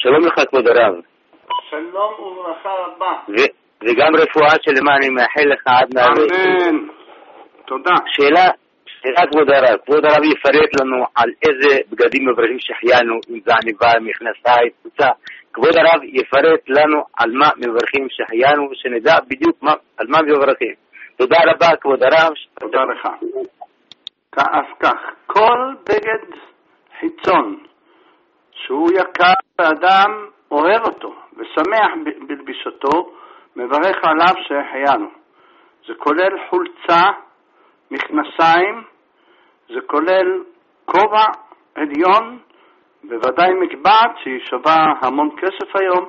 שלום לך כבוד הרב. שלום וברכה רבה. וגם רפואה שלמה אני מאחל לך עד מהלך. אמן. תודה. שאלה כבוד הרב. כבוד הרב יפרט לנו על איזה בגדים מברכים שהחיינו, אם זה עניבה, מכנסיים, קבוצה. כבוד הרב יפרט לנו על מה מברכים שהחיינו, ושנדע בדיוק על מה מברכים. תודה רבה כבוד הרב. תודה לך. אז כך, כל בגד חיצון שהוא יקר ואדם אוהב אותו ושמח בלבישתו, מברך עליו שהחיינו. זה כולל חולצה, מכנסיים, זה כולל כובע עליון, בוודאי מקבעת שהיא שווה המון כסף היום,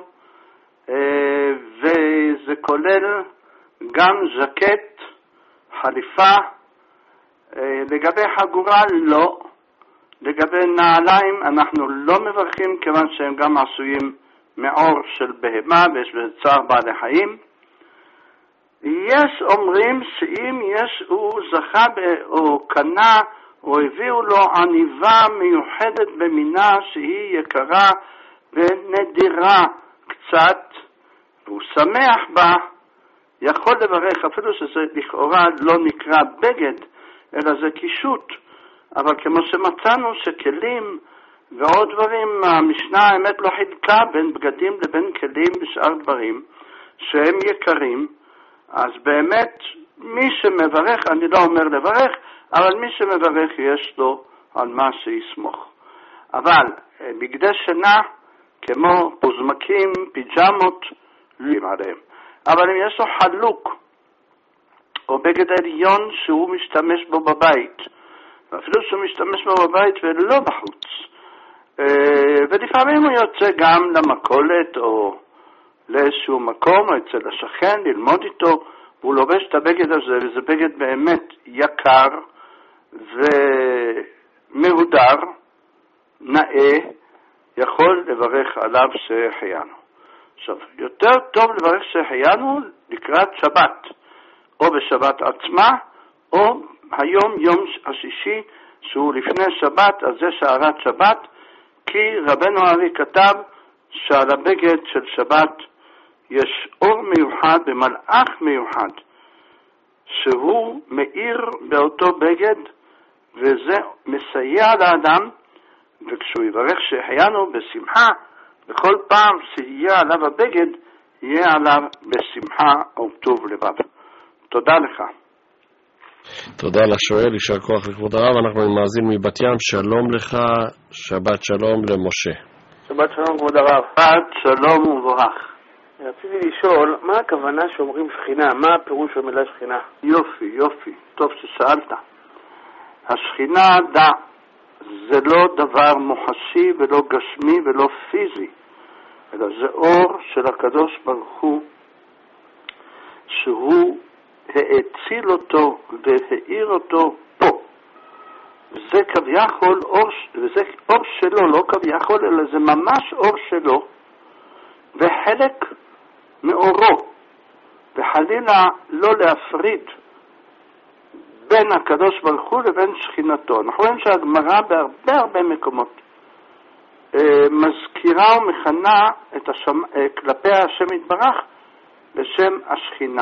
וזה כולל גם ז'קט, חליפה. לגבי חגורה לא, לגבי נעליים אנחנו לא מברכים, כיוון שהם גם עשויים מעור של בהמה ויש בזה צער בעלי חיים. יש אומרים שאם הוא זכה או קנה או הביאו לו עניבה מיוחדת במינה שהיא יקרה ונדירה קצת והוא שמח בה, יכול לברך, אפילו שזה לכאורה לא נקרא בגד אלא זה קישוט. אבל כמו שמצאנו שכלים ועוד דברים, המשנה האמת לא חילקה בין בגדים לבין כלים ושאר דברים שהם יקרים, אז באמת מי שמברך, אני לא אומר לברך, אבל מי שמברך יש לו על מה שיסמוך. אבל בגדי שינה כמו פוזמקים, פיג'מות, לא עליהם. אבל אם יש לו חלוק או בגד עליון שהוא משתמש בו בבית, ואפילו שהוא משתמש בו בבית ולא בחוץ, ולפעמים הוא יוצא גם למכולת או לאיזשהו מקום או אצל השכן ללמוד איתו, והוא לובש את הבגד הזה, וזה בגד באמת יקר ומהודר, נאה, יכול לברך עליו שהחיינו. עכשיו, יותר טוב לברך שהחיינו לקראת שבת, או בשבת עצמה, או היום יום השישי שהוא לפני שבת, אז זה שערת שבת, כי רבנו הארי כתב שעל הבגד של שבת יש אור מיוחד ומלאך מיוחד שהוא מאיר באותו בגד, וזה מסייע לאדם, וכשהוא יברך שהחיינו בשמחה, וכל פעם שיהיה עליו הבגד יהיה עליו בשמחה וטוב לבב. תודה לך. תודה לשואל, יישר כוח לכבוד הרב. אנחנו מאזין מבת ים, שלום לך, שבת שלום למשה. שבת שלום כבוד הרב. שבת שלום וברך. רציתי לשאול, מה הכוונה שאומרים שכינה? מה הפירוש של המילה שכינה? יופי, טוב ששאלת. השכינה, זה לא דבר מוחשי ולא גשמי ולא פיזי, אלא זה אור של הקדוש ברוך הוא, שהוא האציל אותו והאיר אותו פה. זה כביכול אור, וזה אור שלו, לא כביכול, אלא זה ממש אור שלו, וחלק מאורו, וחלילה לא להפריד בין הקדוש ברוך הוא לבין שכינתו. אנחנו רואים שהגמרא בהרבה מקומות מזכירה ומכנה כלפי השם יתברך בשם השכינה.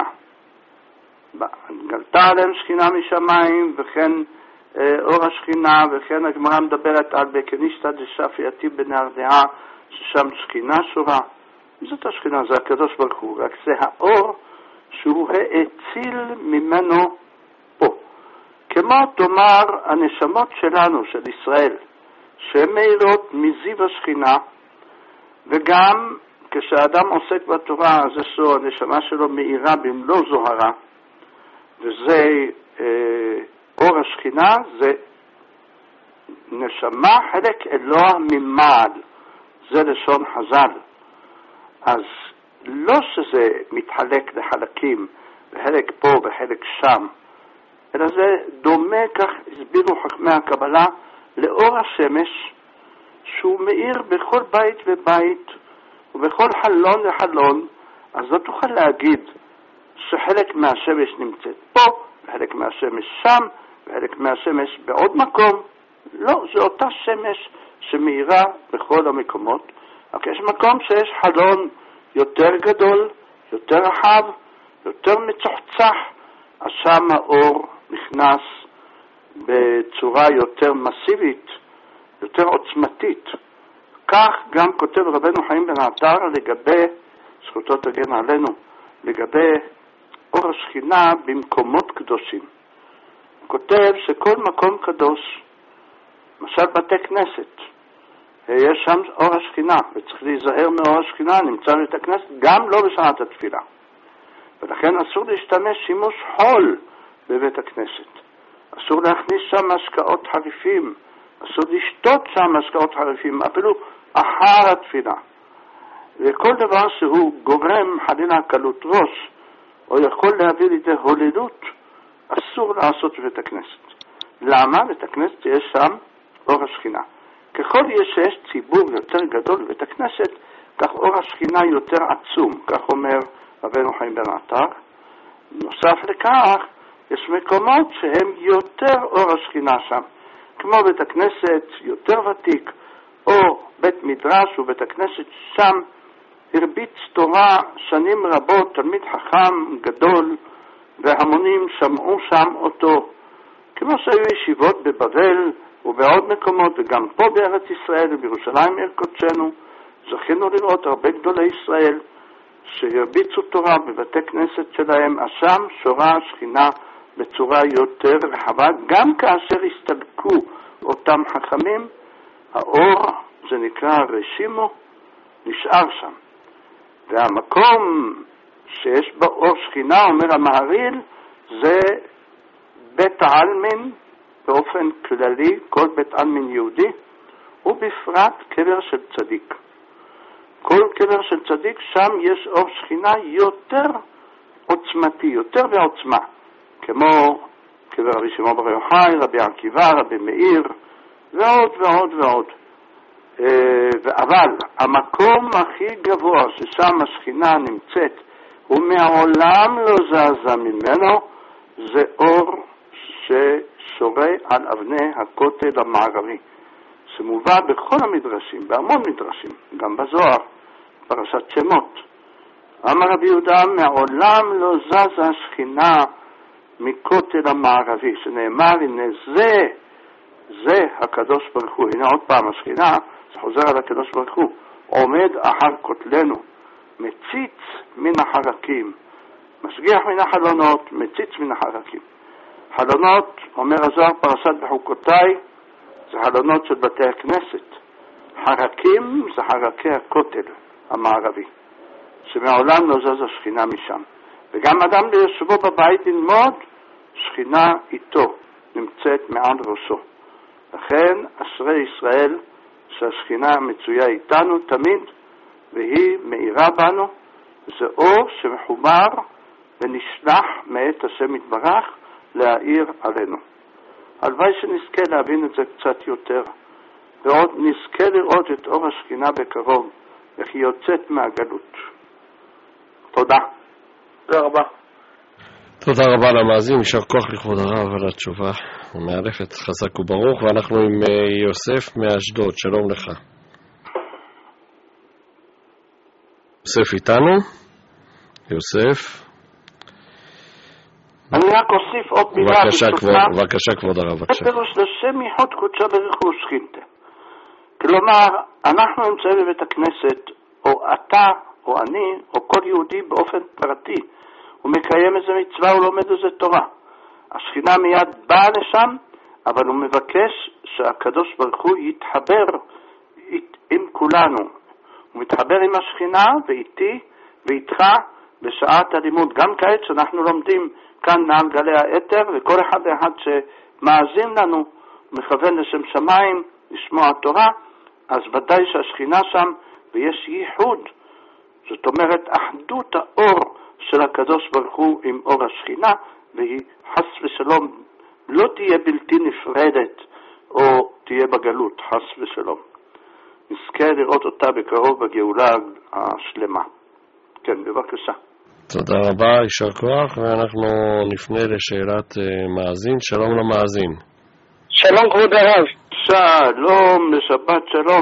גלתה עליהם שכינה משמיים, וכן אור השכינה, וכן הגמרא מדברת על בקנישתא דשפייתי בנהרדעה, ששם שכינה שורה. זאת השכינה, זה הקדוש ברוך הוא, רק זה האור שהוא האציל ממנו פה. כמו תאמר הנשמות שלנו, של ישראל, שהן מאירות מזיו השכינה, וגם כשאדם עוסק בתורה, אז הנשמה שלו מאירה במלוא זוהרה, וזה אור השכינה, זה נשמה חלק אלוה ממעל, זה לשון חז"ל. אז לא שזה מתחלק לחלקים, וחלק פה וחלק שם, אלא זה דומה, כך הסבירו חכמי הקבלה, לאור השמש, שהוא מאיר בכל בית ובית, ובכל חלון וחלון. אז לא תוכל להגיד שחלק מהשמש נמצאת פה, וחלק מהשמש שם, וחלק מהשמש בעוד מקום. לא, זה אותה שמש שמאירה בכל המקומות. רק יש מקום שיש חלון יותר גדול, יותר רחב, יותר מצוחצח, אז שם האור נכנס בצורה יותר מסיבית, יותר עוצמתית. כך גם כותב רבנו חיים בן עטר לגבי, זכותו תגן עלינו, לגבי אור השכינה במקומות קדושים. הוא כותב שכל מקום קדוש, למשל בתי כנסת, יש שם אור השכינה, וצריך להיזהר מאור השכינה, נמצא בבית הכנסת, גם לא בשעת התפילה. ולכן אסור להשתמש שימוש חול בבית הכנסת. אסור להכניס שם משקאות חריפים, אסור לשתות שם משקאות חריפים, אפילו אחר התפילה. וכל דבר שהוא גורם חלילה קלות ראש, או יכול להביא לידי הוללות, אסור לעשות בבית הכנסת. למה? בבית הכנסת יש שם אור השכינה. ככל שיש ציבור יותר גדול בבית הכנסת, כך אור השכינה יותר עצום, כך אומר רבנו חיים בן עטר. נוסף לכך, יש מקומות שהם יותר אור השכינה שם, כמו בית הכנסת יותר ותיק, או בית מדרש ובית הכנסת שם הרביץ תורה שנים רבות, תלמיד חכם גדול, והמונים שמעו שם אותו, כמו שהיו ישיבות בבבל ובעוד מקומות, וגם פה בארץ ישראל ובירושלים עיר קודשנו, זכינו לראות הרבה גדולי ישראל שהרביצו תורה בבתי כנסת שלהם, אז שם שורה השכינה בצורה יותר רחבה, גם כאשר הסתלקו אותם חכמים, האור, זה נקרא רשימו, נשאר שם. והמקום שיש בו אור שכינה, אומר המהרי"ל, זה בית העלמין באופן כללי, כל בית עלמין יהודי, ובפרט קבר של צדיק. כל קבר של צדיק, שם יש אור שכינה יותר עוצמתי, יותר בעוצמה, כמו קבר רבי שמעון בר יוחאי, רבי עקיבא, רבי מאיר, ועוד ועוד ועוד. אבל המקום הכי גבוה ששם השכינה נמצאת ומעולם לא זזה ממנו, זה אור ששורה על אבני הכותל המערבי, שמובא בכל המדרשים, בהמון מדרשים, גם בזוהר, פרשת שמות. אמר רבי יהודה, מעולם לא זזה השכינה מכותל המערבי, שנאמר, הנה זה הקדוש ברוך הוא. הנה עוד פעם השכינה, זה חוזר על הקדוש ברוך הוא, עומד אחר כותלנו, מציץ מן החרקים, משגיח מן החלונות, מציץ מן החרקים. חלונות, אומר הזוהר פרשת בחוקותיי, זה חלונות של בתי הכנסת. חרקים זה חרקי הכותל המערבי, שמעולם לא זז השכינה משם. וגם אדם ביושבו בבית ללמוד, שכינה איתו, נמצאת מעל ראשו. לכן אשרי ישראל שהשכינה מצויה איתנו תמיד, והיא מאירה בנו. זה אור שמחובר ונשלח מאת השם יתברך להאיר עלינו. הלוואי שנזכה להבין את זה קצת יותר, ועוד נזכה לראות את אור השכינה בקרוב, איך היא יוצאת מהגלות. תודה. תודה רבה. תודה רבה למאזין, יישר כוח לכבוד הרב על התשובה המאלפת, חזק וברוך. ואנחנו עם יוסף מאשדוד, שלום לך. יוסף איתנו? יוסף? אני רק אוסיף עוד מילה. בבקשה כבוד הרב. זה פירוש לשם ייחוד קודשה בריחו שכינתה. כלומר, אנחנו נמצאים בבית הכנסת, או אתה, או אני, או כל יהודי באופן פרטי, הוא מקיים איזה מצווה, הוא לומד איזה תורה. השכינה מיד באה לשם, אבל הוא מבקש שהקדוש ברוך הוא יתחבר עם כולנו. הוא מתחבר עם השכינה ואיתי ואיתך בשעת הלימוד. גם כעת שאנחנו לומדים כאן מעל גלי האתר, וכל אחד ואחד שמאזין לנו מכוון לשם שמיים לשמוע תורה, אז ודאי שהשכינה שם ויש ייחוד. זאת אומרת אחדות האור של הקדוש ברוך הוא עם אור השכינה, והיא חס ושלום לא תהיה בלתי נפרדת או תהיה בגלות, חס ושלום. נזכה לראות אותה בקרוב בגאולה השלמה. כן, בבקשה. תודה רבה, יישר כוח, ואנחנו נפנה לשאלת מאזין. שלום למאזין. שלום כבוד הרב. שלום, לשבת שלום.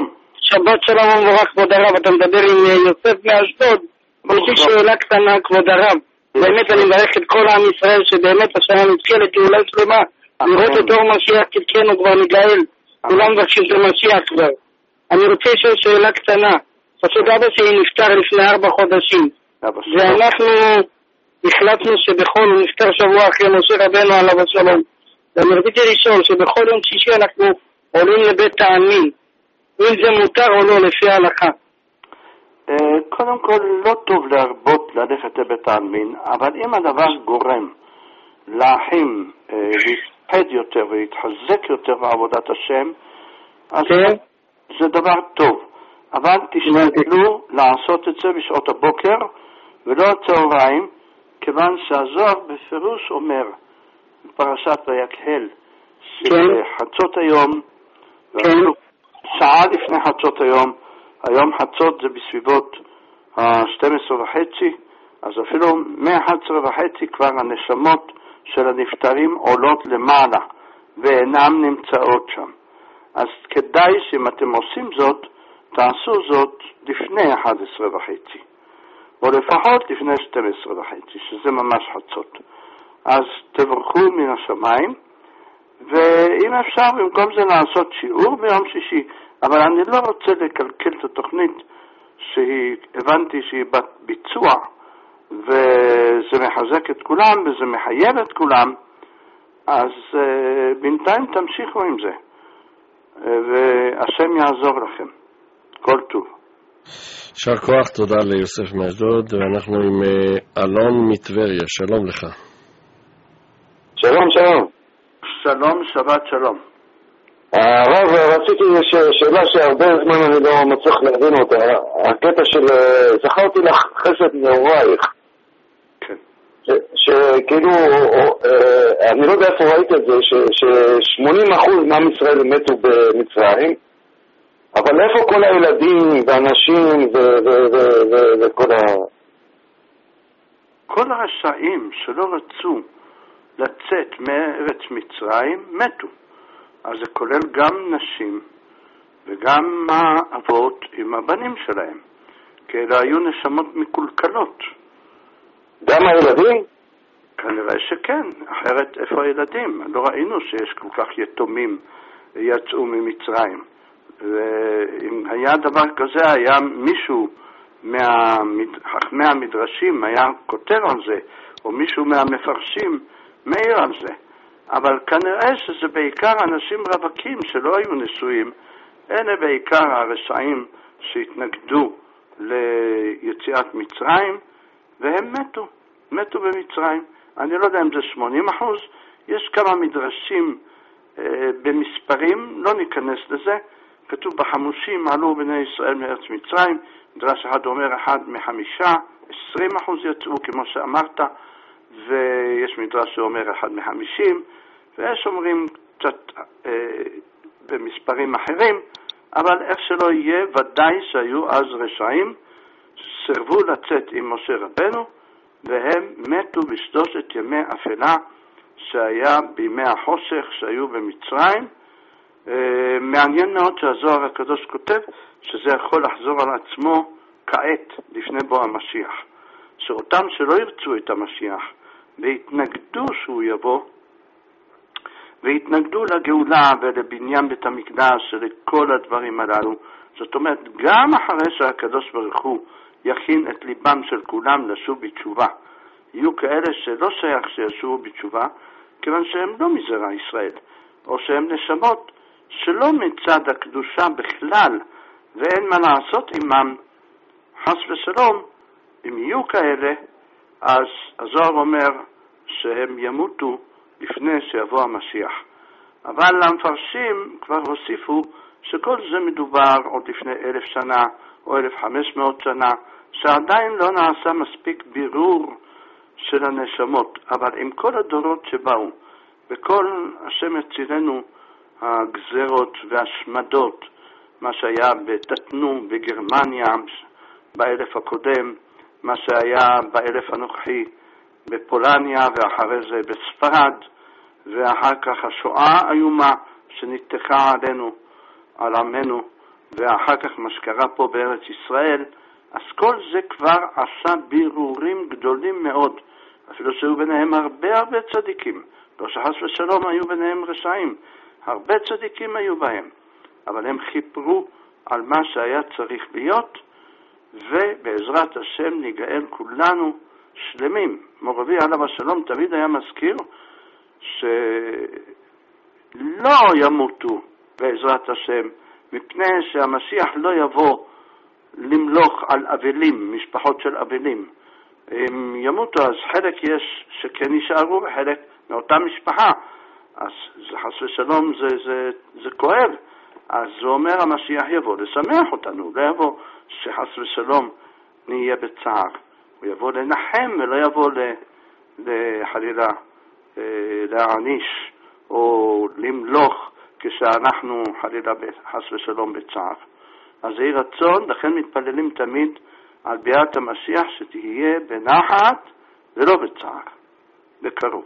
שבת שלום ומבורך כבוד הרב, אתה מדבר עם יוסף מאשדוד. יש לי שאלה קטנה כבוד הרב. באמת אני מברך את כל עם ישראל שבאמת השנה נזכה לגאולה שלמה, לראות את אור משיח כתקנו כבר נגאל, כולם מבקשים של משיח כבר. אני רוצה לשאול שאלה קטנה. פשוט אבא שלי נפטר לפני 4 חודשים, ואנחנו החלטנו שבכל, הוא נפטר שבוע אחרי משה רבנו עליו השלום, ואני רציתי לשאול שבכל יום שישי אנחנו עולים לבית העלמין, אם זה מותר או לא לפי ההלכה. קודם כל לא טוב להרבות ללכת לבית העלמין, אבל אם הדבר גורם לאחים להתחד יותר ולהתחזק יותר בעבודת השם, אז זה דבר טוב. אבל תשתדלו לעשות את זה בשעות הבוקר ולא הצהריים, כיוון שהזוהר בפירוש אומר בפרשת ויקהל שחצות היום, שעה לפני חצות היום חצות זה בסביבות 12:30, אז אפילו מ-11:30 כבר הנשמות של הנפטרים עולות למעלה ואינם נמצאות שם. אז כדאי שאם אתם עושים זאת, תעשו זאת לפני 11:30, או לפחות לפני 12:30, שזה ממש חצות. אז תברכו מן השמיים, ואם אפשר במקום זה לעשות שיעור ביום שישי, אבל אני לא רוצה לקלקל את התוכנית שהבנתי שהיא בת ביצוע, וזה מחזק את כולם וזה מחייב את כולם, אז בינתיים תמשיכו עם זה, והשם יעזור לכם. כל טוב. שר כוח, תודה ליוסף מאשדוד, ואנחנו עם אלון מטבריה. שלום לך. שלום, שלום. שלום, שבת שלום. הרב, רציתי שאלה שהרבה זמן אני לא מצליח להבין אותה. הקטע של זכרתי לך חסד נעורייך. כן. שכאילו, אני לא יודע איפה ראית את זה, ש80% מעם ישראל מתו במצרים, אבל איפה כל הילדים והנשים וכל כל הרשעים שלא רצו לצאת מארץ מצרים מתו. אז זה כולל גם נשים וגם האבות עם הבנים שלהם, כי אלה היו נשמות מקולקלות. גם הילדים? כנראה שכן, אחרת איפה הילדים? לא ראינו שיש כל כך יתומים יצאו ממצרים. ואם היה דבר כזה, היה מישהו מחכמי המדרשים היה כותב על זה, או מישהו מהמפרשים מעיר על זה. אבל כנראה שזה בעיקר אנשים רווקים שלא היו נשואים, אלה בעיקר הרשעים שהתנגדו ליציאת מצרים, והם מתו במצרים. אני לא יודע אם זה 80%, יש כמה מדרשים במספרים, לא ניכנס לזה. כתוב בחמושים עלו בני ישראל מארץ מצרים, מדרש אחד אומר 1 מ-5, 20% יצאו כמו שאמרת, ויש מדרש שאומר 1 מ-50, ויש אומרים קצת במספרים אחרים, אבל איך שלא יהיה, ודאי שהיו אז רשעים, סרבו לצאת עם משה רבנו, והם מתו בשלושת ימי אפלה שהיה בימי החושך שהיו במצרים. מעניין מאוד שהזוהר הקדוש כותב שזה יכול לחזור על עצמו כעת לפני בוא המשיח, שאותם שלא ירצו את המשיח והתנגדו שהוא יבוא והתנגדו לגאולה ולבניין בית המקדש ולכל הדברים הללו, זאת אומרת גם אחרי שהקדוש ברוך הוא יכין את ליבם של כולם לשוב בתשובה, יהיו כאלה שלא שייך שישובו בתשובה כיוון שהם לא מזרע ישראל, או שהם נשמות שלא מצד הקדושה בכלל ואין מה לעשות עמם, חס ושלום. אם יהיו כאלה, אז הזוהר אומר שהם ימותו לפני שיבוא המשיח. אבל המפרשים כבר הוסיפו שכל זה מדובר עוד לפני 1,000 שנה או 1,500 שנה, שעדיין לא נעשה מספיק בירור של הנשמות. אבל עם כל הדורות שבאו וכל השם יצילנו הגזרות והשמדות, מה שהיה בתתנו בגרמניה באלף הקודם, מה שהיה באלף הנוכחי בפולניה, ואחרי זה בספרד, ואחר כך השואה האיומה שנתחה עלינו, על עמנו, ואחר כך מה שקרה פה בארץ ישראל, אז כל זה כבר עשה בירורים גדולים מאוד, אפילו שהיו ביניהם הרבה צדיקים, לא שחס ושלום היו ביניהם רשעים, הרבה צדיקים היו בהם, אבל הם חיפרו על מה שהיה צריך להיות, ובעזרת השם ניגאל כולנו שלמים. מורבי עליו השלום תמיד היה מזכיר שלא ימותו בעזרת השם, מפני שהמשיח לא יבוא למלוך על אבלים, משפחות של אבלים. אם ימותו אז חלק יש שכן יישארו וחלק מאותה משפחה, אז זה חס ושלום, זה כואב. אז זה אומר המשיח יבוא לשמח אותנו, לא יבוא שחס ושלום נהיה בצער, הוא יבוא לנחם ולא יבוא לחלילה להעניש או למלוך כשאנחנו חלילה חס ושלום בצער. אז זה רצון, לכן מתפללים תמיד על ביאת המשיח שתהיה בנחת ולא בצער, בקרוב.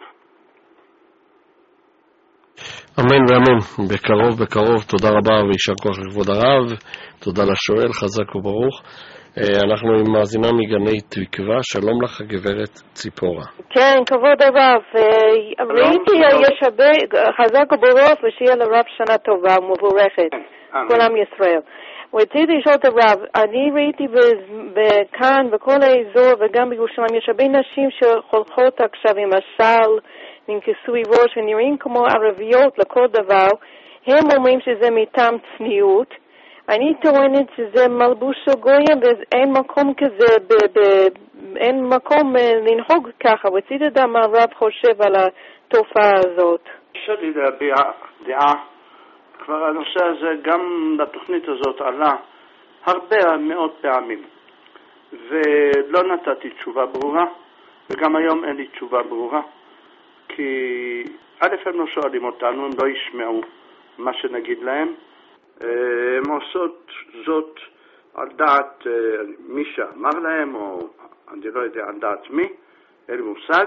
אמן ואמן, בקרוב, תודה רבה וישר כוח לכבוד הרב, תודה לשואל, חזק וברוך. אנחנו עם מאזינה מגני תקווה, שלום לך גברת ציפורה. כן, כבוד הרב, ראיתי יש הרבה, חזק וברוך ושיהיה לרב שנה טובה ומבורכת, כל עם ישראל. רציתי לשאול את הרב, אני ראיתי כאן בכל האזור וגם בירושלים, יש הרבה נשים שחולכות עכשיו עם השל, עם כיסוי ראש ונראים כמו ערביות לכל דבר, הם אומרים שזה מטעם צניעות, אני טוענת שזה מלבוש של גויים ואין מקום כזה, אין מקום לנהוג ככה. רציתי לדעת מה הרב חושב על התופעה הזאת. אפשר לי להביע דעה, כבר הנושא הזה גם בתוכנית הזאת עלה הרבה מאוד פעמים, ולא נתתי תשובה ברורה, וגם היום אין לי תשובה ברורה, כי א' הם לא שואלים אותנו, הם לא ישמעו מה שנגיד להם, הם עושות זאת על דעת מי שאמר להם, או אני לא יודע על דעת מי, אין מושג,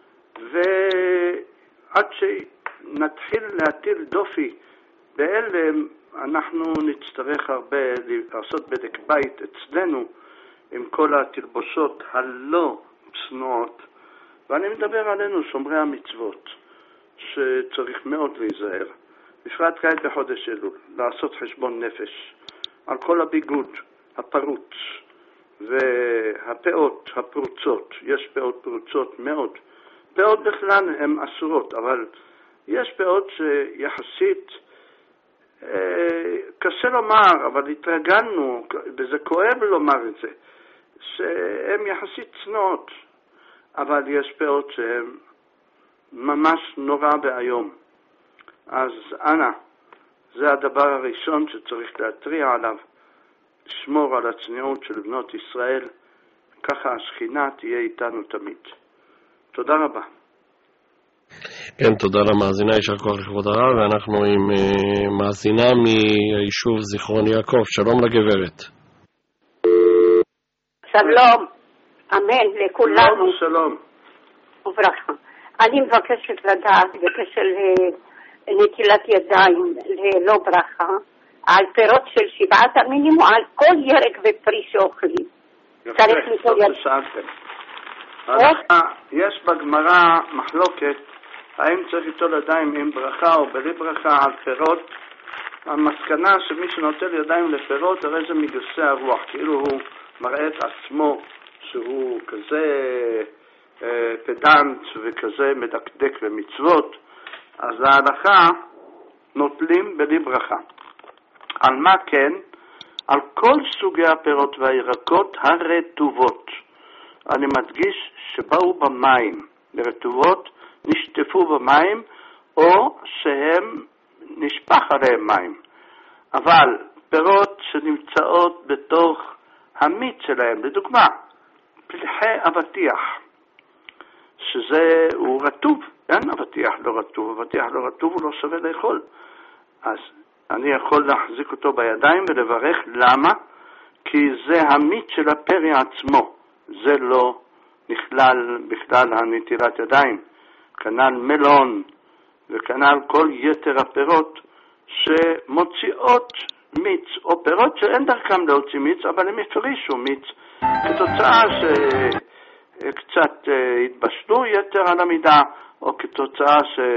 ועד שנתחיל להטיל דופי באלה, אנחנו נצטרך הרבה לעשות בדק בית אצלנו עם כל התלבושות הלא צנועות, ואני מדבר עלינו שומרי המצוות, שצריך מאוד להיזהר. בפרט כעת בחודש אלול, לעשות חשבון נפש על כל הביגוד הפרוץ והפאות הפרוצות. יש פאות פרוצות מאוד. פאות בכלל הן אסורות, אבל יש פאות שיחסית קשה לומר, אבל התרגלנו, וזה כואב לומר את זה, שהן יחסית צנועות, אבל יש פאות שהן ממש נורא והיום. אז אנא, זה הדבר הראשון שצריך להתריע עליו, לשמור על הצניעות של בנות ישראל, ככה השכינה תהיה איתנו תמיד. תודה רבה. כן, תודה למאזינה, יישר כוח לכבוד הרב, ואנחנו עם מאזינה מהיישוב זיכרון יעקב. שלום לגברת. שלום, אמן לכולנו. שלום. וברכה. אני מבקשת לדעת בקשר לנטילת ידיים ללא ברכה, על פירות של 7 המינים או על כל ירק ופרי שאוכלים. צריך לטול ידיים. יש בגמרא מחלוקת האם צריך ליטול ידיים עם ברכה או בלי ברכה על פירות. המסקנה שמי שנוטל ידיים לפירות הרי זה מגסי הרוח, כאילו הוא מראה את עצמו שהוא כזה פדנט וכזה מדקדק למצוות, אז ההלכה נוטלים בלי ברכה. על מה כן? על כל סוגי הפירות והירקות הרטובות. אני מדגיש שבאו במים, ברטובות נשטפו במים או שהם נשפך עליהם מים. אבל פירות שנמצאות בתוך המיץ שלהם, לדוגמה, פלחי אבטיח, שזה הוא רטוב, אין אבטיח לא רטוב, אבטיח לא רטוב הוא לא שווה לאכול. אז אני יכול להחזיק אותו בידיים ולברך. למה? כי זה המיץ של הפרי עצמו, זה לא נכלל בכלל הנטילת ידיים. כנ"ל מלון וכנ"ל כל יתר הפירות שמוציאות מיץ או פירות שאין דרכם להוציא מיץ, אבל הם הפרישו מיץ כתוצאה שקצת התבשלו יתר על המידה, או כתוצאה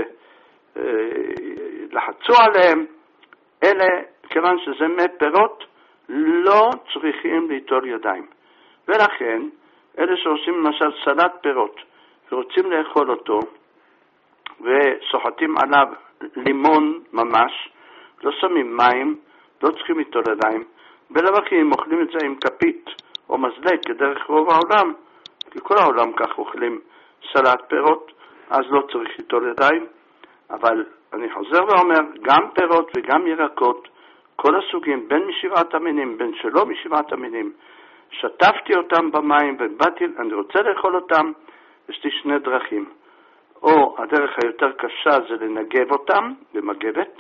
שלחצו עליהם. אלה, כיוון שזה מפירות, לא צריכים ליטול ידיים. ולכן, אלה שעושים למשל סלט פירות ורוצים לאכול אותו וסוחטים עליו לימון ממש, לא שמים מים, לא צריכים ליטול ידיים, בלבד כי אם אוכלים את זה עם כפית או מזלג כדרך רוב העולם, כי כל העולם כך אוכלים סלט פירות, אז לא צריך ליטול ידיים. אבל אני חוזר ואומר, גם פירות וגם ירקות, כל הסוגים, בין משבעת המינים, בין שלא משבעת המינים, שטפתי אותם במים ובאתי, אני רוצה לאכול אותם, יש לי שני דרכים. או הדרך היותר קשה זה לנגב אותם במגבת,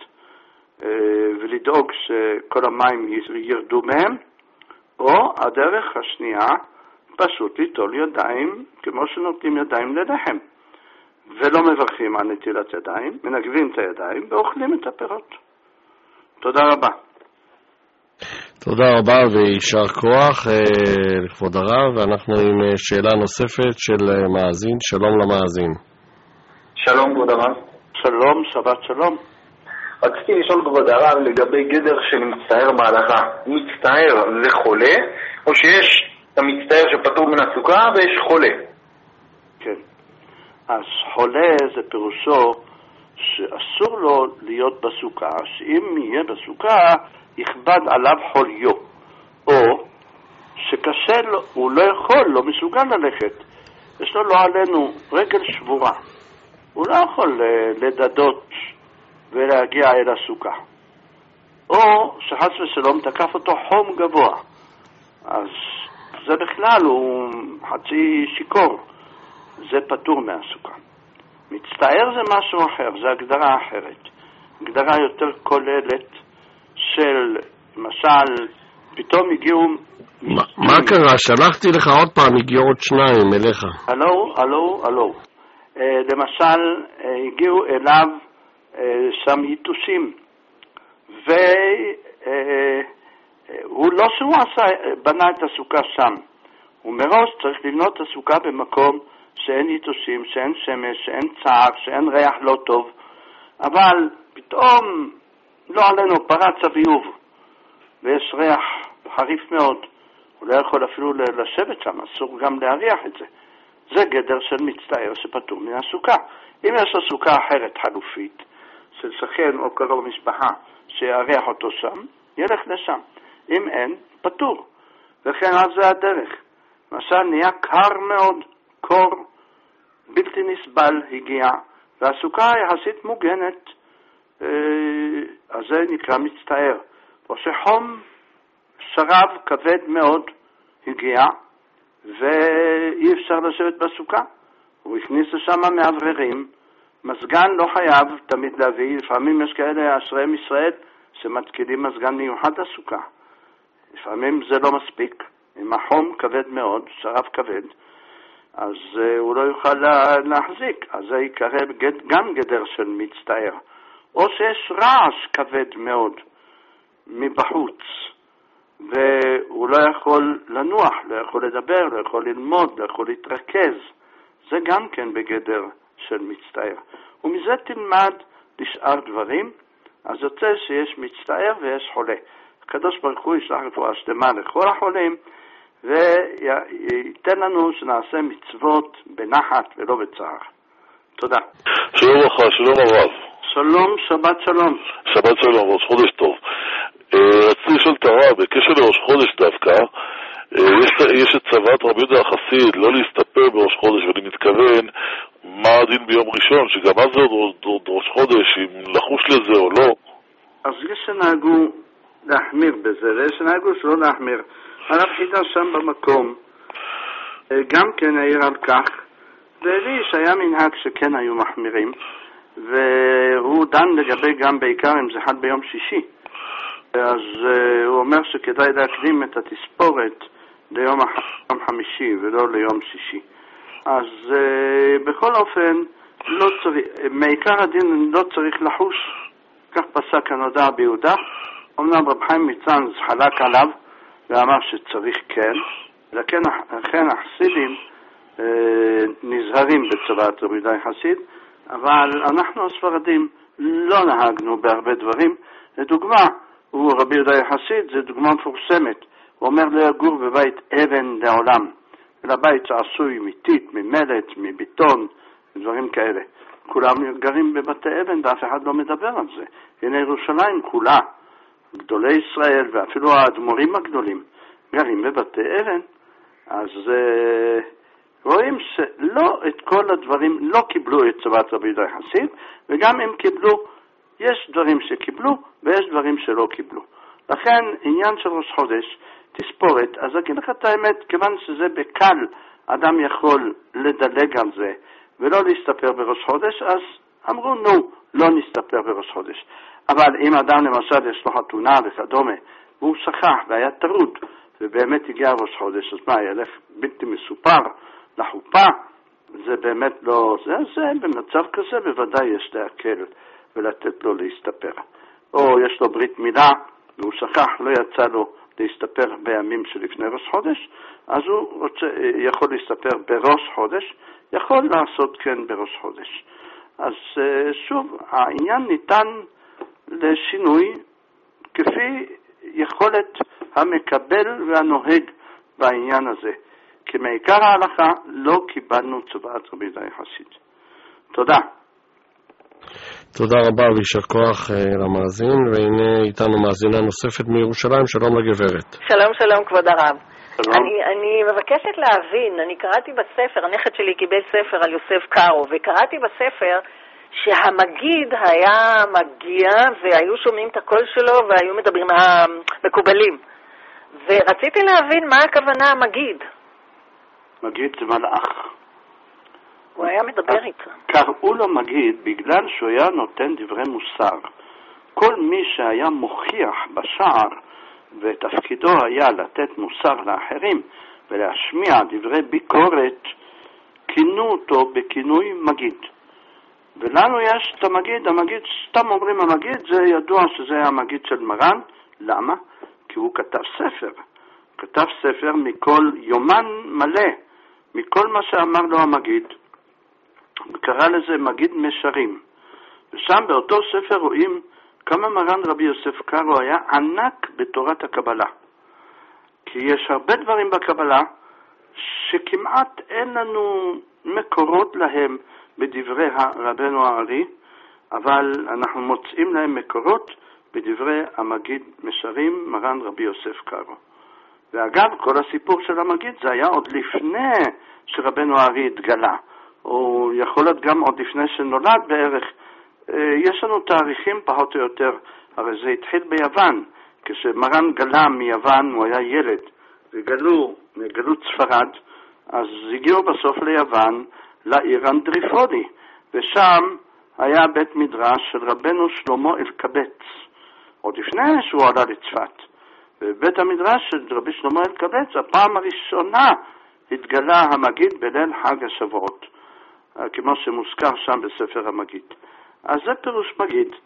ולדאוג שכל המים ירדו מהם, או הדרך השנייה, פשוט ליטול ידיים, כמו שנוטלים ידיים ללחם. ולא מברכים על נטילת ידיים, מנגבים את הידיים ואוכלים את הפירות. תודה רבה. תודה רבה ויישר כוח לכבוד הרב. ואנחנו עם שאלה נוספת של מאזין. שלום למאזין. שלום כבוד הרב. שלום, שבת שלום. רציתי לשאול כבוד הרב לגבי גדר של מצטער בהלכה. מצטער זה חולה, או שיש את המצטער שפטור מן הסוכה ויש חולה? כן. אז חולה זה פירושו שאסור לו להיות בסוכה, שאם יהיה בסוכה יכבד עליו חוליו, או שקשה לו, הוא לא יכול, לא מסוגל ללכת, יש לו לא עלינו רגל שבורה, הוא לא יכול לדדות ולהגיע אל הסוכה, או שחס ושלום תקף אותו חום גבוה, אז זה בכלל הוא חצי שיקור, זה פטור מהסוכה. מצטער זה משהו אחר, זה הגדרה אחרת, הגדרה יותר כוללת של, למשל, פתאום הגיעו... מה קרה? שלחתי לך עוד פעם, הגיעו עוד שניים אליך. הלו. למשל, הגיעו אליו שם יתושים, והוא לא שהוא בנה את הסוכה שם, הוא מראש צריך לבנות את הסוכה במקום שאין יתושים, שאין שמש, שאין צער, שאין ריח לא טוב, אבל פתאום לא עלינו פרץ הביוב ויש ריח חריף מאוד, הוא לא יכול אפילו לשבת שם, אסור גם להריח את זה. זה גדר של מצטער שפטור מן הסוכה. אם יש לו סוכה אחרת חלופית של שכן או קרוב משפחה שיריח אותו שם, ילך לשם. אם אין, פטור. וכן אז זה הדרך. למשל נהיה קר מאוד, קור בלתי נסבל הגיע, והסוכה יחסית מוגנת, אז זה נקרא מצטער. או שחום שרב כבד מאוד הגיע, ואי אפשר לשבת בסוכה. הוא הכניס לשם מאווררים, מזגן לא חייב תמיד להביא, לפעמים יש כאלה אשריהם ישראל שמתקילים מזגן מיוחד לסוכה. לפעמים זה לא מספיק, אם החום כבד מאוד, שרב כבד, אז הוא לא יוכל להחזיק, אז זה יקרא גם גדר של מצטער. או שיש רעש כבד מאוד מבחוץ, והוא לא יכול לנוח, לא יכול לדבר, לא יכול ללמוד, לא יכול להתרכז. זה גם כן בגדר של מצטער. ומזה תלמד לשאר דברים, אז יוצא שיש מצטער ויש חולה. הקדוש ברוך הוא ישלח רפואה שלמה לכל החולים, וייתן לנו שנעשה מצוות בנחת ולא בצער. תודה. שלום לך, שלום הרב. שלום, שבת שלום. שבת שלום, ראש חודש טוב. רציתי לשאול את הרב, בקשר לראש חודש דווקא, יש את צוות רבי יהודה החסיד, לא להסתפר בראש חודש, ואני מתכוון, מה הדין ביום ראשון, שגם אז זה עוד ראש חודש, אם לחוש לזה או לא. אז יש שנהגו להחמיר בזה, ויש שנהגו שלא להחמיר. הרב חידה שם במקום, גם כן העיר על כך, ולי שהיה מנהג שכן היו מחמירים, והוא דן לגבי גם בעיקר אם זה חל ביום שישי. אז הוא אומר שכדאי להקדים את התספורת ליום חמישי ולא ליום שישי. אז בכל אופן, לא צריך, מעיקר הדין לא צריך לחוש, כך פסק הנודע ביהודה, אמנם רב חיים מצאנז חלק עליו ואמר שצריך כן, לכן החסידים נזהרים בצורת רבי יהודה חסיד, אבל אנחנו הספרדים לא נהגנו בהרבה דברים. לדוגמה, הוא רבי יהודה חסיד, זה דוגמה מפורסמת. הוא אומר לגור בבית אבן לעולם, אלא בית שעשוי מטיט, ממלט, מביטון, דברים כאלה. כולם גרים בבתי אבן ואף אחד לא מדבר על זה. הנה ירושלים כולה, גדולי ישראל ואפילו האדמו"רים הגדולים גרים בבתי אבן. אז רואים שלא את כל הדברים לא קיבלו את צוות רבי יהודה חסיד, וגם אם קיבלו, יש דברים שקיבלו ויש דברים שלא קיבלו. לכן עניין של ראש חודש, תספורת, אז אגיד לך את האמת, כיוון שזה בקל אדם יכול לדלג על זה ולא להסתפר בראש חודש, אז אמרו נו, לא נסתפר בראש חודש. אבל אם אדם למשל יש לו חתונה וכדומה, והוא שכח והיה טרוד, ובאמת הגיע ראש חודש, אז מה, ילך בלתי מסופר לחופה? זה באמת לא, זה במצב כזה בוודאי יש להקל ולתת לו להסתפר. או יש לו ברית מילה והוא שכח, לא יצא לו להסתפר בימים שלפני ראש חודש, אז הוא יכול להסתפר בראש חודש, יכול לעשות כן בראש חודש. אז שוב, העניין ניתן לשינוי כפי יכולת המקבל והנוהג בעניין הזה. כי מעיקר ההלכה לא קיבלנו צוואת רבי יהודה חסיד. תודה. תודה רבה ויישר כוח למאזין, והנה איתנו מאזינה נוספת מירושלים. שלום לגברת. שלום שלום כבוד הרב. שלום. אני מבקשת להבין, אני קראתי בספר, הנכד שלי קיבל ספר על יוסף קארו, וקראתי בספר שהמגיד היה מגיע והיו שומעים את הקול שלו והיו מדברים המקובלים. ורציתי להבין מה הכוונה המגיד. מגיד זה מלאך. הוא היה מדבר איתו. קראו לו מגיד בגלל שהוא היה נותן דברי מוסר. כל מי שהיה מוכיח בשער ותפקידו היה לתת מוסר לאחרים ולהשמיע דברי ביקורת, כינו אותו בכינוי מגיד. ולנו יש את המגיד, סתם אומרים המגיד, זה ידוע שזה המגיד של מרן. למה? כי הוא כתב ספר. כתב ספר מכל יומן מלא, מכל מה שאמר לו המגיד. וקרא לזה מגיד משרים. ושם באותו ספר רואים כמה מרן רבי יוסף קארו היה ענק בתורת הקבלה. כי יש הרבה דברים בקבלה שכמעט אין לנו מקורות להם בדברי רבנו הארי, אבל אנחנו מוצאים להם מקורות בדברי המגיד משרים מרן רבי יוסף קארו. ואגב, כל הסיפור של המגיד זה היה עוד לפני שרבנו הארי התגלה, או יכול להיות גם עוד לפני שנולד בערך. יש לנו תאריכים פחות או יותר, הרי זה התחיל ביוון, כשמרן גלה מיוון, הוא היה ילד, וגלו ספרד, אז הגיעו בסוף ליוון, לעיר אנדריפולי, ושם היה בית מדרש של רבנו שלמה אלקבץ, עוד לפני שהוא עלה לצפת. ובית המדרש של רבי שלמה אלקבץ, הפעם הראשונה התגלה המגיד בליל חג השבועות, כמו שמוזכר שם בספר המגיד. אז זה פירוש מגיד,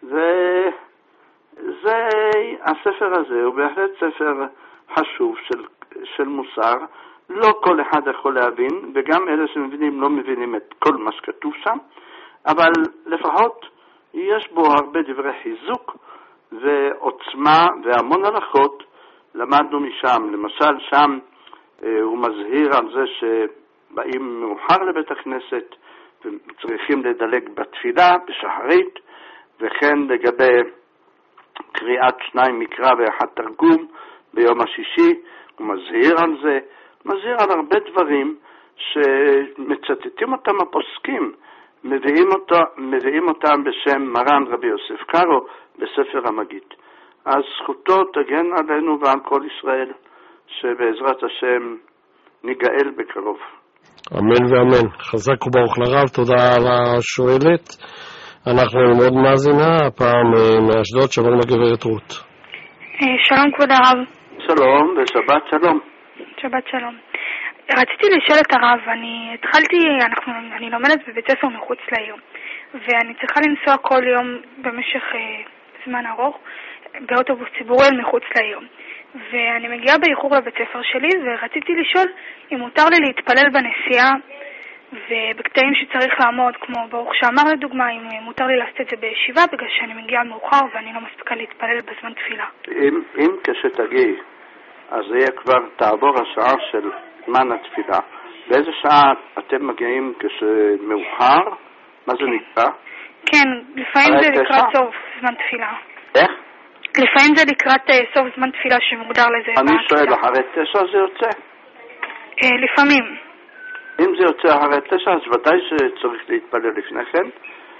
הספר הזה הוא בהחלט ספר חשוב של מוסר. לא כל אחד יכול להבין, וגם אלה שמבינים לא מבינים את כל מה שכתוב שם, אבל לפחות יש בו הרבה דברי חיזוק ועוצמה והמון הלכות למדנו משם. למשל שם הוא מזהיר על זה שבאים מאוחר לבית הכנסת וצריכים לדלג בתפילה בשחרית, וכן לגבי קריאת 2 מקרא ואחד תרגום ביום השישי, הוא מזהיר על זה, מזהיר על הרבה דברים שמצטטים אותם הפוסקים, מביאים אותם בשם מרן רבי יוסף קארו בספר המגיד. אז זכותו תגן עלינו ועל כל ישראל, שבעזרת השם ניגאל בקרוב. אמן ואמן. חזק וברוך לרב. תודה על השואלת. אנחנו עם עוד מאזינה, הפעם מאשדוד. שלום לגברת רות. שלום כבוד הרב. שלום ושבת שלום. שבת שלום. רציתי לשאול את הרב, אני לומדת בבית ספר מחוץ לעיר, ואני צריכה לנסוע כל יום במשך זמן ארוך באוטובוס ציבורי אל מחוץ לעיר. ואני מגיעה באיחור לבית ספר שלי, ורציתי לשאול אם מותר לי להתפלל בנסיעה ובקטעים שצריך לעמוד, כמו ברוך שאמר לדוגמה, אם מותר לי לעשות את זה בישיבה, בגלל שאני מגיעה מאוחר ואני לא מספיקה להתפלל בזמן תפילה. אם כשתגיעי, אז יהיה כבר תעבור השעה של זמן התפילה. באיזה שעה אתם מגיעים כשמאוחר? מה זה נקרא? כן, לפעמים זה לקראת סוף זמן תפילה. איך? לפעמים זה לקראת סוף זמן תפילה שמוגדר לזה. אני שואל, אחרי 9 זה יוצא? לפעמים. אם זה יוצא אחרי 9, אז ודאי שצריך להתפלל לפני כן.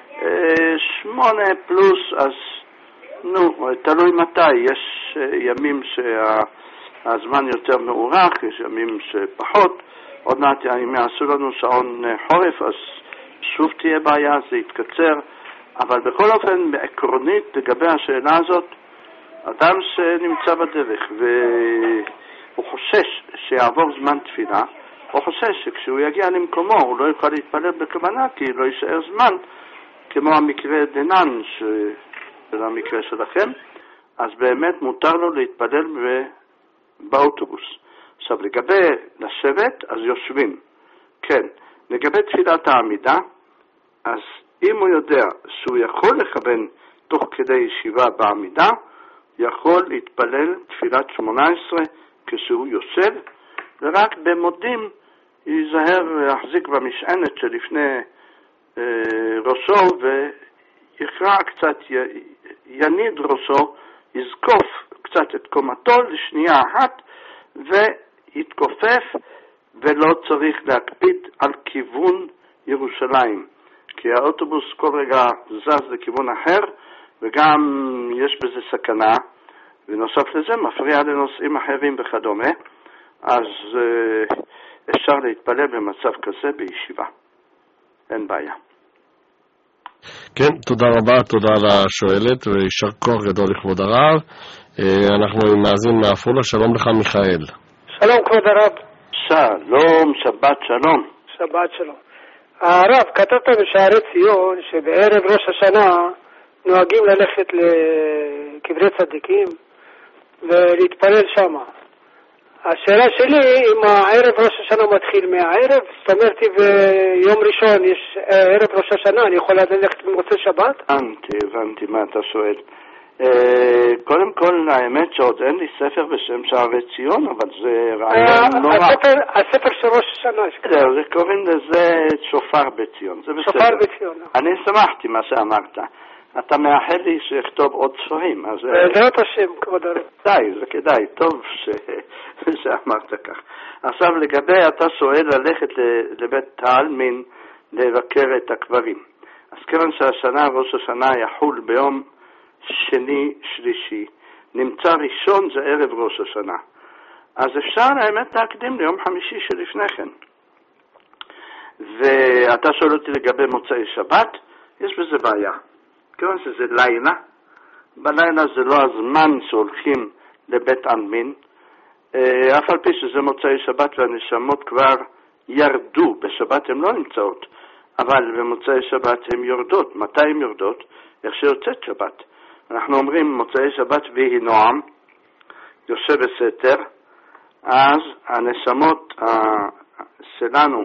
8 פלוס, אז תלוי מתי. יש ימים שהזמן יותר מאורך, יש ימים שפחות. עוד מעט אם יעשו לנו שעון חורף, אז שוב תהיה בעיה, זה יתקצר. אבל בכל אופן, בעקרונית, לגבי השאלה הזאת, אדם שנמצא בדרך והוא חושש שיעבור זמן תפילה, הוא חושש שכשהוא יגיע למקומו הוא לא יוכל להתפלל בכוונה כי לא יישאר זמן, כמו המקרה דנן של המקרה שלכם, אז באמת מותר לו להתפלל באוטובוס. עכשיו, לגבי לשבת, אז יושבים. כן, לגבי תפילת העמידה, אז אם הוא יודע שהוא יכול לכוון תוך כדי ישיבה בעמידה, יכול להתפלל תפילת 18 כשהוא יושב, ורק במודים ייזהר להחזיק במשענת שלפני ראשו ויקרא קצת, יניד ראשו, יזקוף קצת את קומתו לשנייה אחת ויתכופף, ולא צריך להקפיד על כיוון ירושלים, כי האוטובוס כל רגע זז לכיוון אחר וגם יש בזה סכנה, ונוסף לזה מפריע לנוסעים אחרים וכדומה, אז אפשר להתפלל במצב כזה בישיבה, אין בעיה. כן, תודה רבה, תודה לשואלת וישר כוח גדול לכבוד הרב. אנחנו מאזין מעפולה, שלום לך מיכאל. שלום כבוד הרב. שלום, שבת שלום. שבת שלום. הרב, כתבת בשערי ציון שבערב ראש השנה נוהגים ללכת לקברי צדיקים ולהתפלל שם. השאלה שלי, אם הערב ראש השנה מתחיל מהערב, זאת אומרת ביום ראשון יש ערב ראש השנה, אני יכול ללכת במוצאי שבת? הבנתי מה אתה שואל. קודם כל, האמת שעוד אין לי ספר בשם שערי ציון, אבל זה רעיון נורא. הספר של ראש השנה. זה קוראים לזה שופר בציון. שופר בציון. אני שמחתי מה שאמרת. אתה מאחל לי שיכתוב עוד ספרים. בעזרת השם, כבוד הרב. די, זה כדאי, טוב שאמרת כך. עכשיו לגבי, אתה שואל ללכת לבית העלמין לבקר את הקברים. אז כיוון שהשנה, ראש השנה יחול ביום שני שלישי, נמצא ראשון זה ערב ראש השנה, אז אפשר האמת להקדים ליום חמישי שלפני כן. ואתה שואל אותי לגבי מוצאי שבת, יש בזה בעיה, כיוון שזה לילה, בלילה זה לא הזמן שהולכים לבית עלמין, אף על פי שזה מוצאי שבת והנשמות כבר ירדו, בשבת הן לא נמצאות, אבל במוצאי שבת הן יורדות. מתי הן יורדות? איך שיוצאת שבת. אנחנו אומרים מוצאי שבת ויהי נועם, יושב בסתר, אז הנשמות שלנו,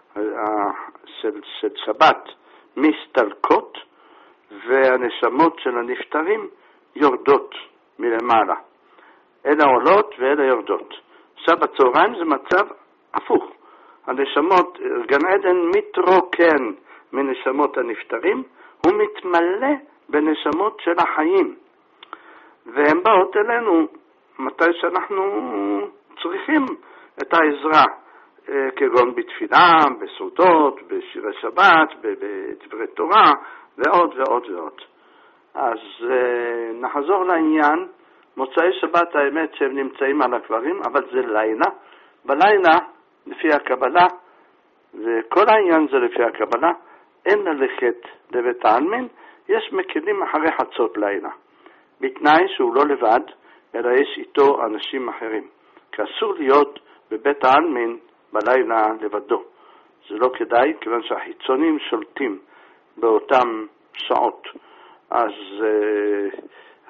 של שבת, מסתלקות, והנשמות של הנפטרים יורדות מלמעלה. אלה עולות ואלה יורדות. עכשיו בצהריים זה מצב הפוך. הנשמות, גן עדן מתרוקן מנשמות הנפטרים, הוא מתמלא בנשמות של החיים. והן באות אלינו מתי שאנחנו צריכים את העזרה, כגון בתפילה, בסעודות, בשירי שבת, בדברי תורה, ועוד ועוד ועוד. אז נחזור לעניין, מוצאי שבת האמת שהם נמצאים על הקברים, אבל זה לילה. בלילה, לפי הקבלה, וכל העניין זה לפי הקבלה, אין ללכת לבית העלמין, יש מקלים אחרי חצות לילה. בתנאי שהוא לא לבד, אלא יש איתו אנשים אחרים. כי אסור להיות בבית העלמין בלילה לבדו. זה לא כדאי, כיוון שהחיצונים שולטים באותם שעות. אז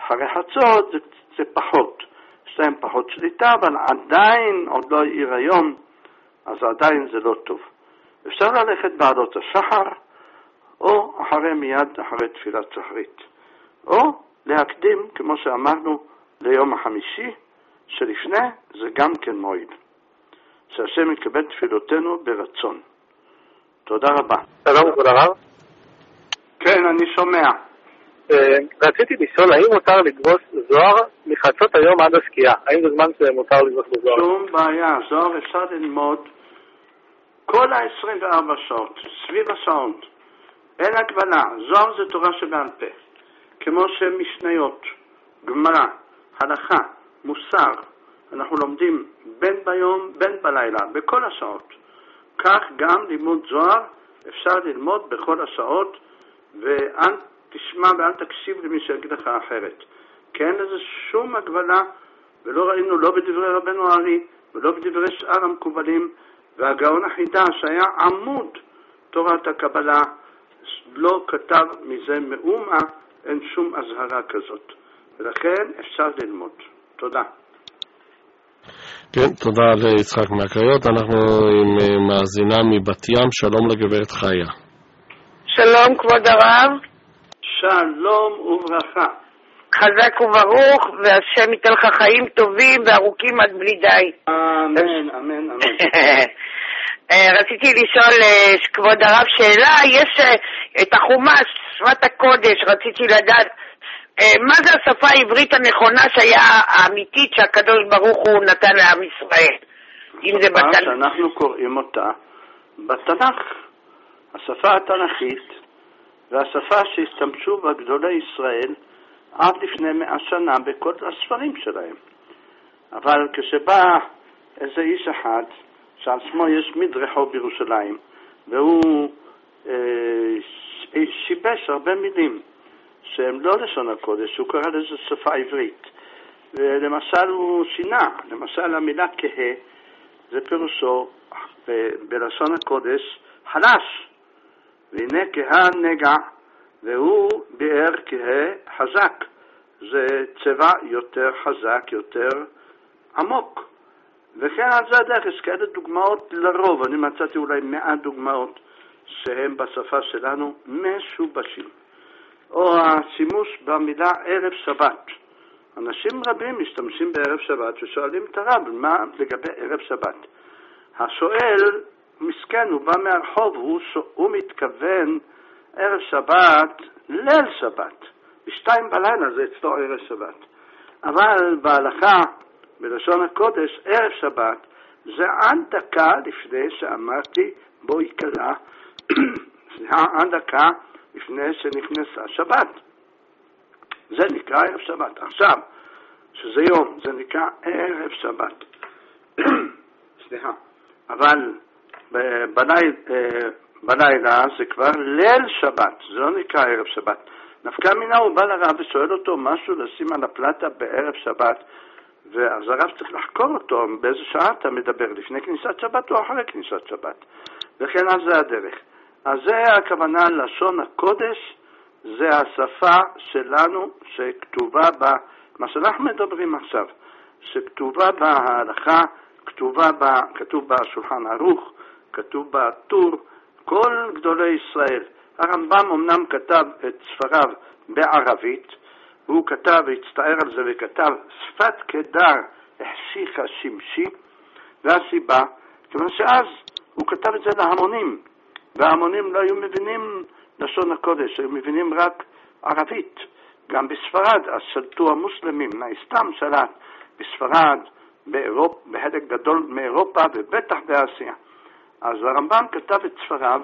אחרי חצות זה פחות, יש להם פחות שליטה, אבל עדיין עוד לא העיר היום, אז עדיין זה לא טוב. אפשר ללכת בעלות השחר, או מיד אחרי תפילת שחרית, או להקדים, כמו שאמרנו, ליום החמישי, שלפני זה גם כן מועיל. שהשם יקבל תפילותינו ברצון. תודה רבה. שלום, כבוד הרב. כן, אני שומע. רציתי לשאול, האם מותר לגרוס זוהר מחצות היום עד השקיעה? האם זה זמן שמותר לגרוס בזוהר? שום בעיה, זוהר אפשר ללמוד כל ה-24 שעות, סביב השעון. אין הגבלה, זוהר זה תורה שבעל פה. כמו שמשניות, גמרא, הלכה, מוסר, אנחנו לומדים בין ביום, בין בלילה, בכל השעות. כך גם לימוד זוהר אפשר ללמוד בכל השעות, ואל תשמע ואל תקשיב למי שיגיד לך אחרת. כי אין לזה שום הגבלה, ולא ראינו לא בדברי רבנו הארי, ולא בדברי שאר המקובלים, והגאון החידש היה עמוד תורת הקבלה, לא כתב מזה מאומה, אין שום הזהרה כזאת. ולכן אפשר ללמוד. תודה. כן, תודה ליצחק מהקריות. אנחנו עם מאזינה מבת ים. שלום לגברת חיה. שלום כבוד הרב. שלום וברכה. חזק וברוך, והשם ייתן לך חיים טובים וארוכים עד בלי די. אמן, אמן, אמן. רציתי לשאול כבוד הרב שאלה, יש את החומש, שפת הקודש, רציתי לדעת מה זה השפה העברית הנכונה שהיה האמיתית שהקדוש ברוך הוא נתן לעם ישראל? אם זה בתנ"ך. שאנחנו קוראים אותה בתנ"ך, השפה התנ"כית, והשפה שהשתמשו בה גדולי ישראל עד לפני 100 שנה בכל הספרים שלהם. אבל כשבא איזה איש אחד שעל שמו יש מדרחו בירושלים, והוא שיבש הרבה מילים שהם לא לשון הקודש, הוא קרא לזה שפה עברית. ולמשל הוא שינה, למשל המילה כהה, זה פירושו בלשון הקודש חלש. והנה כהה נגע, והוא ביאר כהה חזק. זה צבע יותר חזק, יותר עמוק. וכן על זה הדרך, יש כאלה דוגמאות לרוב, אני מצאתי אולי 100 דוגמאות שהם בשפה שלנו משובשים. או השימוש במילה ערב שבת. אנשים רבים משתמשים בערב שבת ושואלים את הרב, מה לגבי ערב שבת? השואל מסכן, הוא בא מהרחוב, הוא מתכוון ערב שבת, ליל שבת. ב2 בלילה זה אצלו ערב שבת. אבל בהלכה, בלשון הקודש, ערב שבת, זה עד דקה לפני שאמרתי בו יקרא, עד דקה לפני שנכנסה שבת. זה נקרא ערב שבת. עכשיו, שזה יום, זה נקרא ערב שבת. סליחה. אבל בלילה זה כבר ליל שבת, זה לא נקרא ערב שבת. נפקא מינה הוא בא לרב ושואל אותו משהו לשים על הפלטה בערב שבת, ואז הרב צריך לחקור אותו באיזה שעה אתה מדבר, לפני כניסת שבת או אחרי כניסת שבת. וכן אז זה הדרך. אז זה הכוונה לשון הקודש, זה השפה שלנו שכתובה בה, מה שאנחנו מדברים עכשיו, שכתובה בה ההלכה, כתוב בה שולחן ערוך, כתוב בה טור, כל גדולי ישראל. הרמב"ם אמנם כתב את ספריו בערבית, הוא כתב והצטער על זה וכתב שפת קדר החשיכה שמשי, והסיבה, כיוון שאז הוא כתב את זה להמונים, וההמונים לא היו מבינים לשון הקודש, היו מבינים רק ערבית. גם בספרד, אז שלטו המוסלמים, מהאסלאם שלט בספרד, בחלק גדול מאירופה ובטח באסיה. אז הרמב"ם כתב את ספריו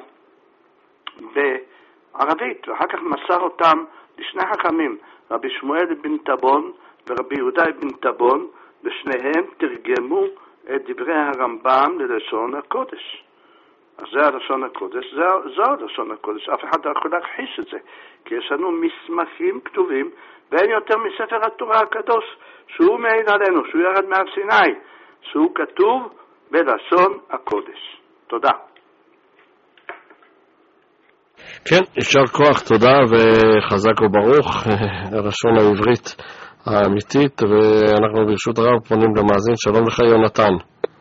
בערבית, ואחר כך מסר אותם לשני חכמים, רבי שמואל בן טבון ורבי יהודה בן טבון, ושניהם תרגמו את דברי הרמב"ם ללשון הקודש. אז זה הלשון הקודש, זו הלשון הקודש, אף אחד לא יכול להכחיש את זה, כי יש לנו מסמכים כתובים, ואין יותר מספר התורה הקדוש, שהוא מעיד עלינו, שהוא ירד מהר סיני, שהוא כתוב בלשון הקודש. תודה. כן, יישר כוח, תודה וחזק וברוך, הלשון העברית האמיתית, ואנחנו ברשות הרב פונים למאזין. שלום לך יונתן.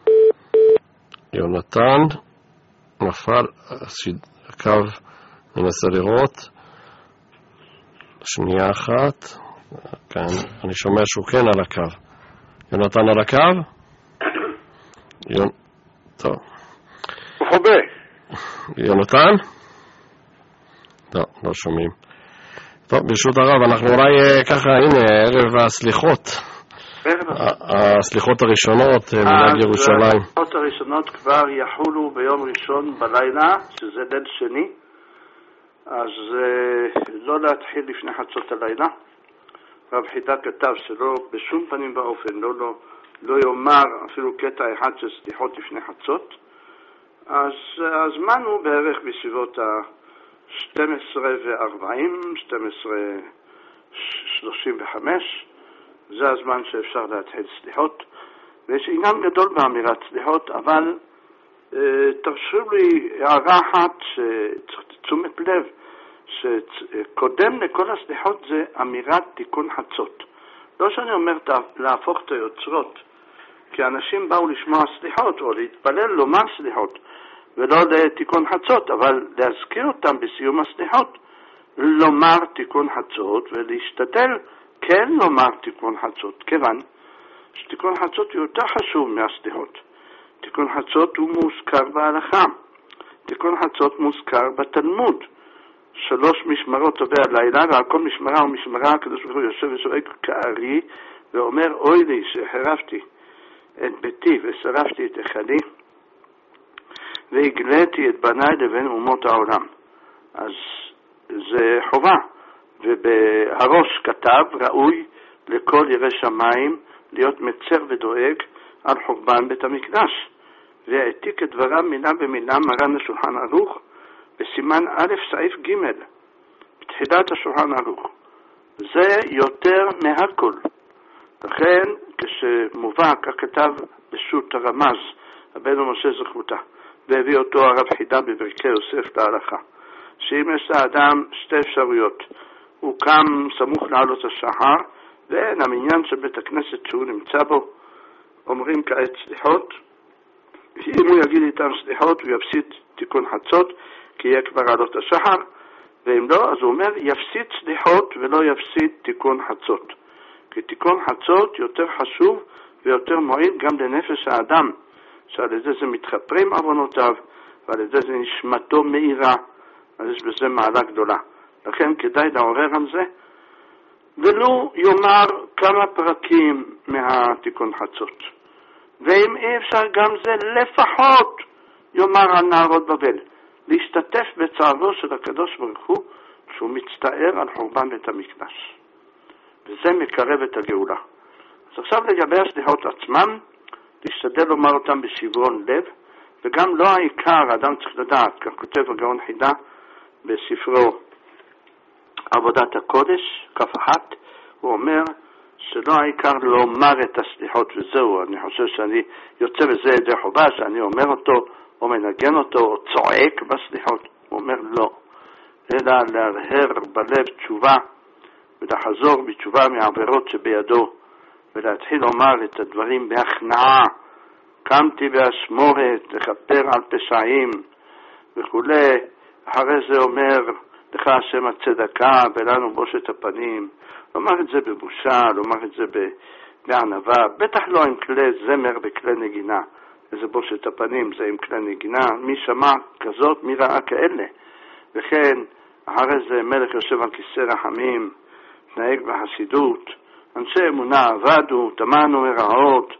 יונתן נפל, הקו ננסה לראות, שנייה אחת, כאן, אני שומע שהוא כן על הקו. יונתן על הקו? טוב. יונתן? לא שומעים. טוב, ברשות הרב, אנחנו אולי ככה, הנה, ערב הסליחות. הסליחות הראשונות, מנהג ירושלים. הסליחות הראשונות כבר יחולו ביום ראשון בלילה, שזה ליל שני, אז לא להתחיל לפני חצות הלילה. רב חידה כתב שלא בשום פנים באופן, לא יאמר אפילו קטע אחד של סליחות לפני חצות. אז הזמן הוא בערך בסביבות ה-12:40, 12:35, זה הזמן שאפשר להתחיל סליחות, ויש עניין גדול באמירת סליחות, אבל תרשו לי הערה אחת שצריך תשומת לב, שקודם לכל הסליחות זה אמירת תיקון חצות. לא שאני אומר להפוך את היוצרות, כי אנשים באו לשמוע סליחות או להתפלל לומר סליחות, ולא לתיקון חצות, אבל להזכיר אותם בסיום הסליחות, לומר תיקון חצות ולהשתדל כן לומר תיקון חצות, כיוון שתיקון חצות הוא יותר חשוב מהסליחות. תיקון חצות הוא מוזכר בהלכה, תיקון חצות מוזכר בתלמוד. 3 משמרות טובי הלילה, ועל כל משמרה ומשמרה הקדוש ברוך הוא יושב ושואג כארי ואומר, אוי לי שהחרבתי את ביתי ושרפתי את היכלי והגליתי את בניי לבין אומות העולם. אז זה חובה, ובהראש כתב, ראוי לכל ירא שמיים להיות מצר ודואג על חורבן בית המקדש, והעתיק את דבריו מילה במילה מרן השולחן ערוך בסימן א' סעיף ג' בתחילת השולחן ערוך. זה יותר מהכל. לכן כשמובא, כך כתב בשו"ת הרמז רבנו משה זכותה, והביא אותו הרב חידה בברכי יוסף להלכה, שאם יש לאדם 2 אפשרויות, הוא קם סמוך לעלות השחר, ואין המניין של בית הכנסת שהוא נמצא בו, אומרים כעת סליחות, אם הוא יגיד איתם סליחות הוא יפסיד תיקון חצות, כי יהיה כבר עלות השחר, ואם לא, אז הוא אומר יפסיד סליחות ולא יפסיד תיקון חצות, כי תיקון חצות יותר חשוב ויותר מועיל גם לנפש האדם, שעל ידי זה מתחפרים עוונותיו, ועל ידי זה נשמתו מאירה, אז יש בזה מעלה גדולה. לכן כדאי לעורר על זה, ולו יאמר כמה פרקים מהתיקון חצות. ואם אי אפשר גם זה, לפחות יאמר על נהרות בבל, להשתתף בצערו של הקדוש ברוך הוא, שהוא מצטער על חורבן בית המקדש. וזה מקרב את הגאולה. אז עכשיו לגבי הסליחות עצמם, להשתדל לומר אותם בשברון לב, וגם לא העיקר, האדם צריך לדעת, כך כותב הגאון חידה בספרו עבודת הקודש, כף אחת, הוא אומר שלא העיקר לומר את הסליחות וזהו. אני חושב שאני יוצא בזה ידי חובה, שאני אומר אותו, או מנגן אותו, או צועק בסליחות. הוא אומר לא, אלא להרהר בלב תשובה, ולחזור בתשובה מהעבירות שבידו, ולהתחיל לומר את הדברים בהכנעה, קמתי באשמורת, לכפר על פשעים וכו'. אחרי זה אומר, לך השם הצדקה ולנו בושת הפנים. לומר את זה בבושה, לומר את זה בענווה, בטח לא עם כלי זמר וכלי נגינה. איזה בושת הפנים זה עם כלי נגינה, מי שמע כזאת, מי ראה כאלה. וכן, אחרי זה מלך יושב על כיסא רחמים, תנהג בחסידות, אנשי אמונה עבדו, תמנו מרעות,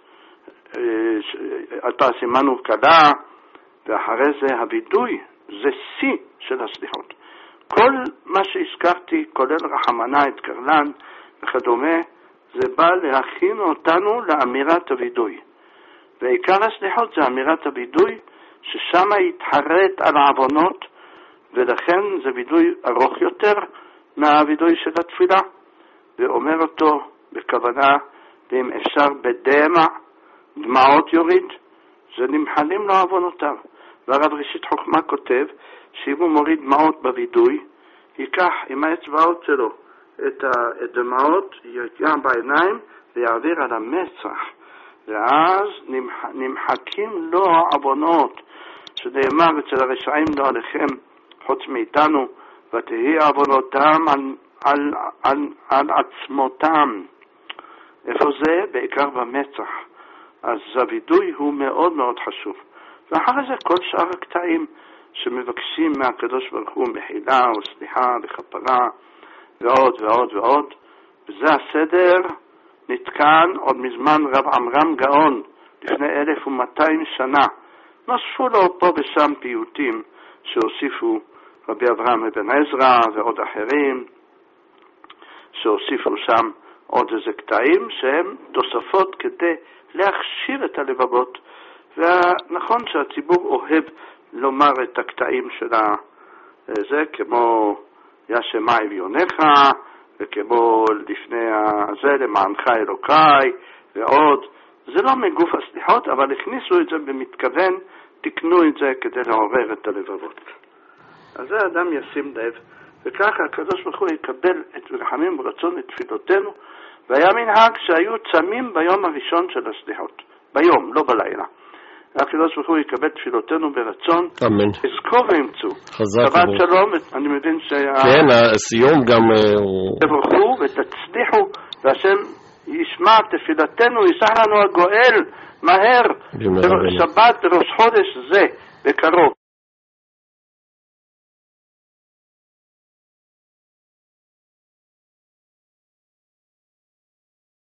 אתה סימנו קלה, ואחרי זה הבידוי, זה שיא של הסליחות. כל מה שהזכרתי, כולל רחמנה את קרלן וכדומה, זה בא להכין אותנו לאמירת הבידוי. ועיקר הסליחות זה אמירת הבידוי, ששם יתחרט על העוונות, ולכן זה בידוי ארוך יותר מהבידוי של התפילה, ואומר אותו בכוונה, ואם אפשר בדמע, דמעות יוריד, זה נמחלים לו עוונותיו. והרב ראשית חוכמה כותב שאם הוא מוריד דמעות בווידוי, ייקח עם האצבעות שלו את הדמעות, יגיע בעיניים ויעביר על המצח, ואז נמחקים לו עוונות, שנאמר אצל הרשעים לא עליכם חוץ מאיתנו, ותהי עוונותם על עצמותם. איפה זה? בעיקר במצח. אז הווידוי הוא מאוד מאוד חשוב. ואחר זה כל שאר הקטעים שמבקשים מהקדוש ברוך הוא מחילה וסליחה וכפרה ועוד ועוד ועוד. וזה הסדר נתקן עוד מזמן רב עמרם גאון, לפני 1200 שנה. נוספו לו פה ושם פיוטים שהוסיפו רבי אברהם אבן עזרא ועוד אחרים, שהוסיפו שם עוד איזה קטעים שהם תוספות כדי להכשיר את הלבבות. ונכון שהציבור אוהב לומר את הקטעים של זה, כמו ישמע אביונך, וכמו לפני זה למענך אלוקיי ועוד. זה לא מגוף הסליחות, אבל הכניסו את זה במתכוון, תקנו את זה כדי לעורר את הלבבות. אז זה אדם ישים לב, וככה הקדוש ברוך הוא יקבל את רחמים ורצון את תפילותינו. והיה מנהג שהיו צמים ביום הראשון של הסליחות, ביום, לא בלילה. הקדוש ברוך הוא יקבל תפילותינו ברצון. אמן. אזכור ואמצו. חזק שבת וברוך. שלום, אני מבין כן, הסיום גם תברכו ותצליחו, והשם ישמע תפילתנו, יסח לנו הגואל מהר. שבת בראש חודש זה, בקרוב.